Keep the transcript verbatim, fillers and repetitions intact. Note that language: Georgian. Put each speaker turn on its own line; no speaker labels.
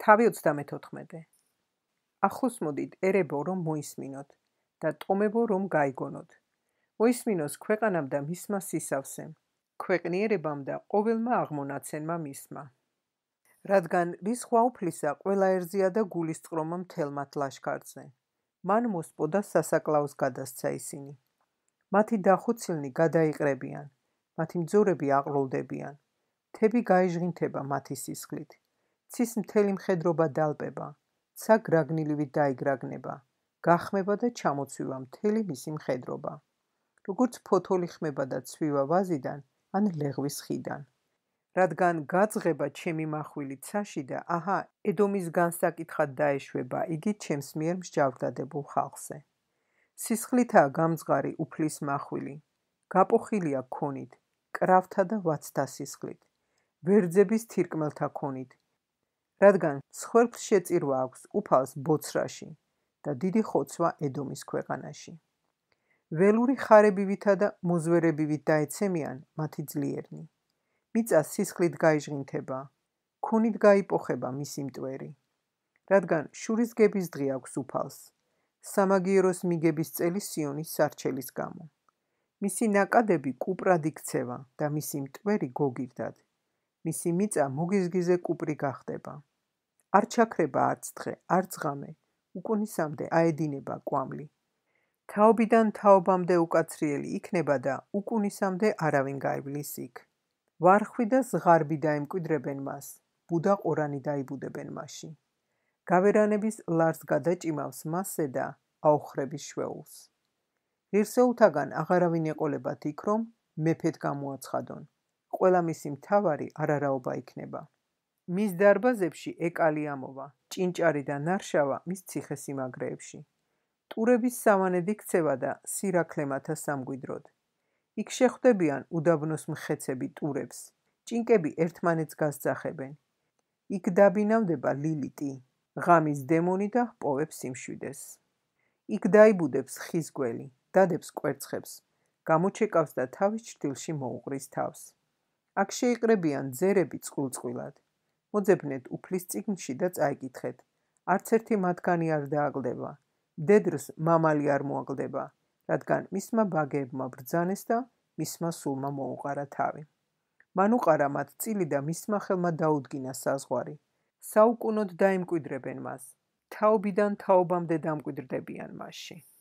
თავი ოცდამეთოთხმეტე. ახლოს მოდით ერებო რომ მოისმინოთ და ტომებო რომ გაიგონოთ. მოისმინოს ქვეყანამ და მისმა სისავსემ, ქვეყნიერებამ და ყოველმა აღმონაცენმა მისმა. რადგან რის ხვა უფლისა ყველა ერზია და გულისწყრომა მთელ მათ ლაშქარზე. მან მოსპოდა სასაკლაოს გადასცა ისინი. მათი დახოცილნი გადაიყრებიან, მათი მძორები აყროლდებიან. მთები გაიჟღინთება მათი სისხლით. ცის მთელი მხედრობა დალპება, ცა გრაგნილივით დაიგრაგნება, გახმება და ჩამოცვივა მთელი მისი მხედრობა. როგორც ფოთოლი ხმება და ცვივა ვაზიდან, ან ლეღვის ხიდან. რადგან გაძღება ჩემი მახვილი ცაში და აჰა, ედომის განსაკითხად დაეშვება იგი ჩემს მიერ მსჯავრდადებულ ხალხზე. სისხლითაა გამძღარი უფლის მახვილი, გაპოხილია ქონით, კრავთა და ვაცთა სისხლით, ვერძების თირკმელთა ქონით, რადგან მსხვერპლს შეწირვა აქვს უფალს ბოცრაში და დიდი ხოცვა ედომის ქვეყანაში. ველური ხარებივითა და მოზვერებივით დაეცემიან მათი ძლიერნი. მიწა სისხლით გაიჟღინთება, ქონით გაიპოხება მისი მტვერი. რადგან შურისგების დღე აქვს უფალს, სამაგიეროს მიგების წელი სიონის სარჩელის გამო. მისი ნაკადები კუპრად იქცევა და მისი მტვერი გოგირდად. მისი მიწა მოგიზგიზე კუპრი გახდება. არ ჩაქრება არც დღე, არც ღამე, უკუნისამდე აედინება კვამლი. თაობიდან თაობამდე უკაცრიელი იქნება და უკუნისამდე არავინ გაივლის იქ. ვარხვი და ზღარბი დაემკვიდრებენ მას, ბუდა ყორანი დაიბუდებენ მასში. გავერანების ლარს გადაჭიმავს მასზე და აოხრების შვეულს. ღირსეულთაგან აღარავინ ეყოლებათ იქ რომ მეფედ გამოაცხადონ. ყველა მისი მთავარი არარაობა იქნება. მის დარბაზებში ეკალი ამოვა, ჭინჭარი და ნარშავა მის ციხესიმაგრეებში. ტურების სავანედ იქცევა და სირაქლემათა სამგვიდროდ. იქ შეხვდებიან უდაბნოს მხეცები ტურებს, ჭინკები ერთმანეთს გასძახებენ. იქ დაბინავდება ლილიტი, ღამის დემონი და ჰპოვებს სიმშვიდეს. იქ დაიბუდებს ხის გველი, დადებს კვერცხებს, გამოჩეკავს და თავის ჩრდილში მოუყრის თავს. აქ შეიყრებიან ძერები წყვილწყვილად. მოძებნეთ უფლის წიგნში და წაიკითხეთ. არც ერთი მათგანი არ დააგლდება. მდედრს მამალი არ მოაგლდება, რადგან მისმა ბაგეებმა ბრძანეს და მისმა სულმა მოუყარა თავი. მან უყარა მათ წილი და მისმა ხელმა დაუდგინა საზღვარი. საუკუნოდ დაემკვიდრებენ მას. თაობიდან თაობამდე დამკვიდრდებიან მასში.